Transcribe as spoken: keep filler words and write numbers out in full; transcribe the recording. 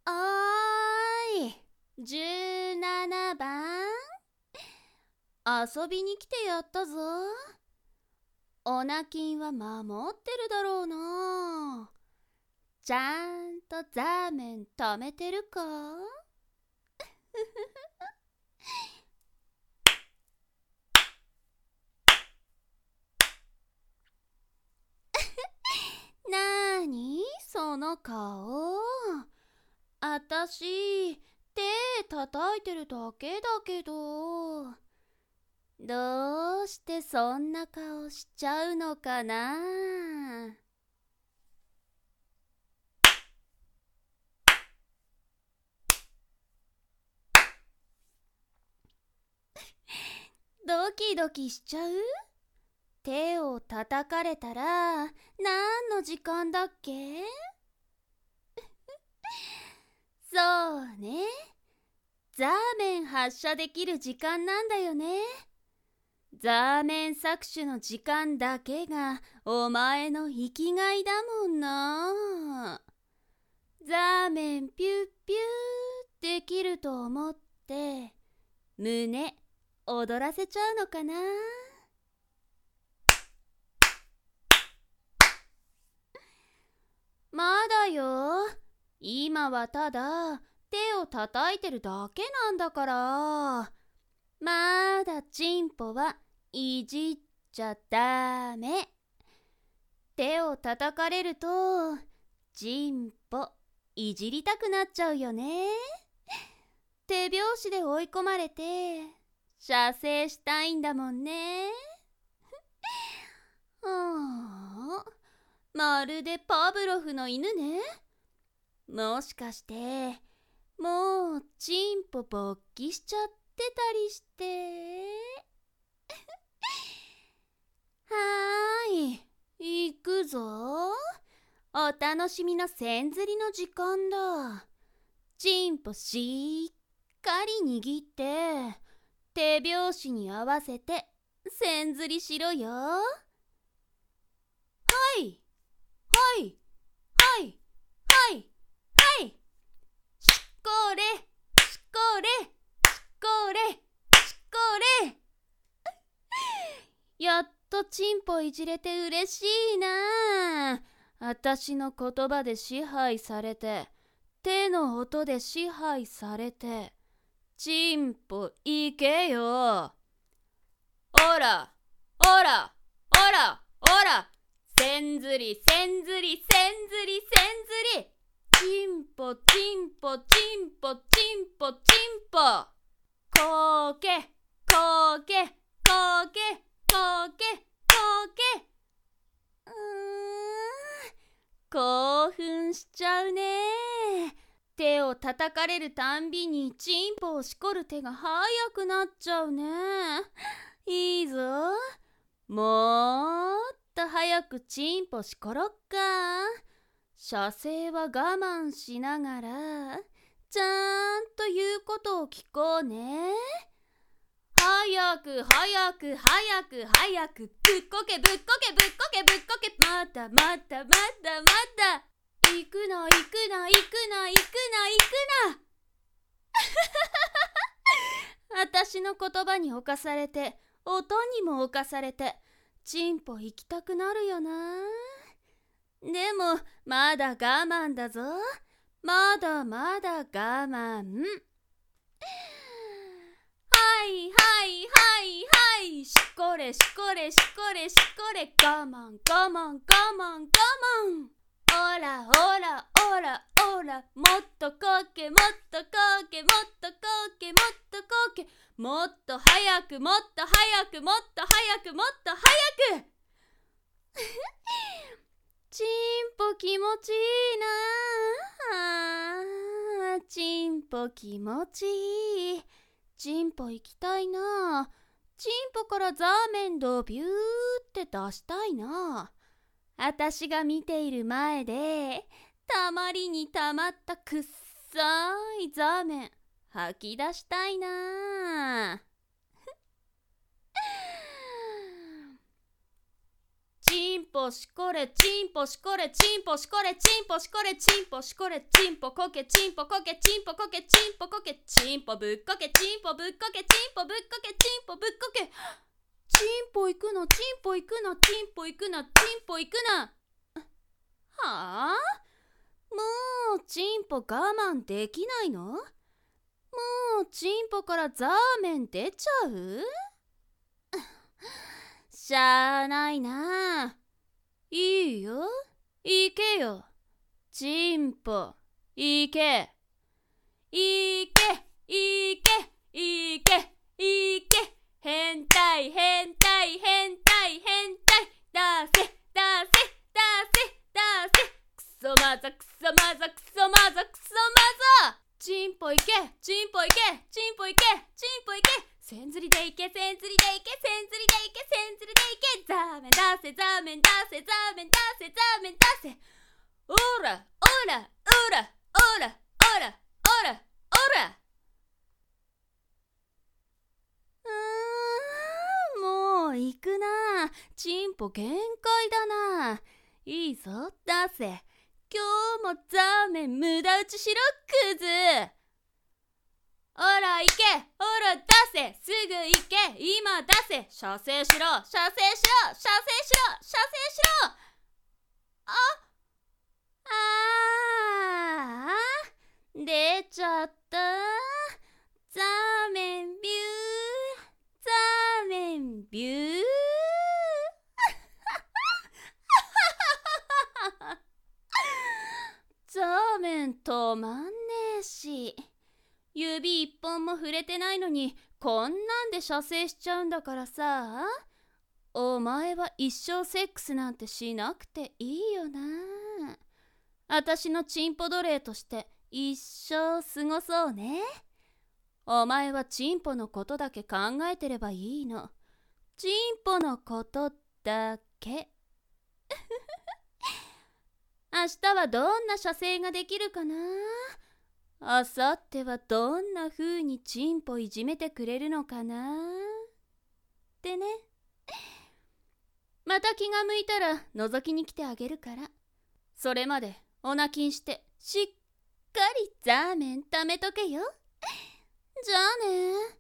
おーい、じゅうななばん、遊びに来てやったぞ。おなきんは守ってるだろうな。ちゃんとザーメン貯めてるか？なーにその顔。あたし手叩いてるだけだけど、どうしてそんな顔しちゃうのかな。ドキドキしちゃう？手を叩かれたら何の時間だっけ？そうね、ザーメン発射できる時間なんだよね。ザーメン搾取の時間だけがお前の生きがいだもんな。ザーメンピュッピューできると思って胸踊らせちゃうのかな。まだよ。今はただ手を叩いてるだけなんだから。まだチンポはいじっちゃダメ。手を叩かれるとチンポいじりたくなっちゃうよね。手拍子で追い込まれて射精したいんだもんね。はあ、まるでパブロフの犬ね。もしかしてもうチンポ勃起しちゃってたりして。はーい、行くぞ。お楽しみの線ずりの時間だ。チンポしっかり握って手拍子に合わせて線ずりしろよ。はいはいはいはいはい。しこれしこれしこれしこれ。やっとチンポいじれて嬉しいな。あたしの言葉で支配されて、手の音で支配されて、チンポいけよ。おらおらおらおら、線ずり線ずり線ずり線ずり。チンポチンポチンポチンポチンポ。こけこけこけこけこけ。うーん、興奮しちゃうね。手を叩かれるたんびにチンポをしこる手が速くなっちゃうね。いいぞ、もっと早くチンポしころっか。射精は我慢しながらちゃんと言うことを聞こうね。早く早く早く早く、ぶっこけぶっこけぶっこけぶっこけ。まだまだまだまだ。行くな行くな行くな行くな行くな。あたしの言葉に侵されて、音にも侵されて、チンポ行きたくなるよな。でもまだ我慢だぞ。まだまだ我慢。はいはいはいはい。しこれしこれしこれしこれ。我慢我慢我慢我慢。おらおらおらおら、もっとこけもっとこけもっとこけもっとこけ。もっと早くもっと早くもっと早くもっと早く。チンポ気持ちいいなあ。チンポ気持ちいい。チンポ行きたいな。チンポからザーメンドビューって出したいな。あたしが見ている前でたまりにたまったくっさいザーメン吐き出したいな。 チンポしこれチンポしこれチンポしこれチンポしこれチンポしこれチンポこけチンポこけチンポこけチンポこけチンポぶっこけチンポぶっこけチンポぶっこけチンポぶっこけチンポ行くなチンポ行くなチンポ行くなチンポ行くな。はあ、もうチンポ我慢できないの？もうチンポからザーメン出ちゃう？しゃあないな。いいよ、行けよ。チンポ、行け。行け、行け、行け、行け。変態、変態、変態、変態。出せ、出せ、出せ、出せ。クソマザ、クソマザ、クソマザ、クソマザ。チンポ行け、チンポ行け、チンポ行け、チンポ行け。せんずりでいけ、せんずりでいけ、せんずりでいけ、せんずりでいけ。ザーメン出せ、ザーメン出せ、ザーメン出せ、ザーメン出せ。オラ、オラ、オラ、オラ、オラ、オラ、オラ。うーん、もう行くな。チンポ限界だな。いいぞ、出せ。今日もザーメン無駄打ちしろ、クズ。おら行け、おら出せ、すぐ行け、今出せ、射精しろ、射精しろ、射精しろ、射精しろ。あ、あー、出ちゃった。ザーメンビュー、ザーメンビュー。ザーメン止まんねえし。指一本も触れてないのにこんなんで射精しちゃうんだからさ。お前は一生セックスなんてしなくていいよな。あたしのチンポ奴隷として一生過ごそうね。お前はチンポのことだけ考えてればいいの。チンポのことだけ。明日はどんな射精ができるかな。あさってはどんな風にチンポいじめてくれるのかなってね。また気が向いたら覗きに来てあげるから。それまでお泣きんしてしっかりザーメン貯めとけよ。じゃあね。